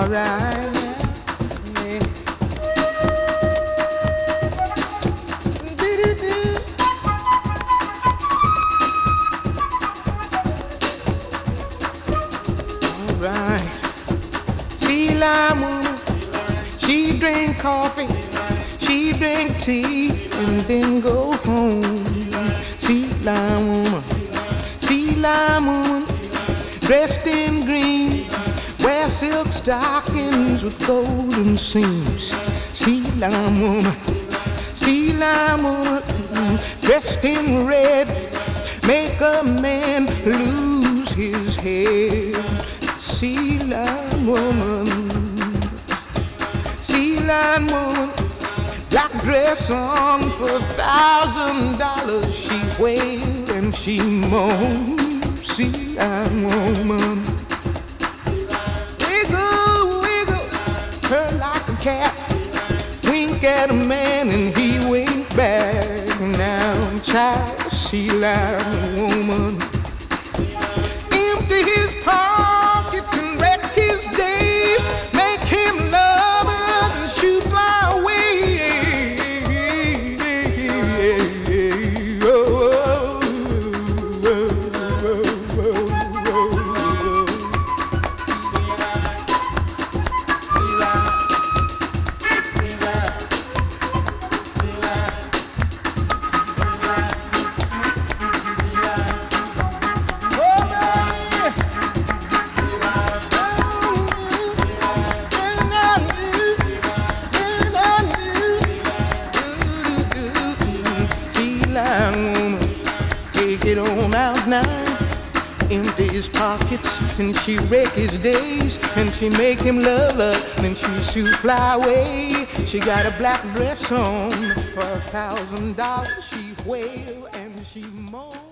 alright. Yeah. Do-do-do. Alright. Sea lime woman, she drink coffee, she drink tea, and then go home. Sea lime woman, dressed in green, wear silk stockings with golden seams. Sea lime woman, dressed in red, make a man lose his head. Sea lime woman, black dress on for $1,000. She wailed and she moaned. Sea lime woman, wiggle, wiggle, her like a cat. Wink at a man and he winked back. Now, child, sea lime woman, empty his pockets and wreck his days, make him love her and shoot fly away. Take it on out now. Empty his pockets and she wreck his days, and she make him love her, then she shoot fly away. She got a black dress on for $1,000. She wail and she moan.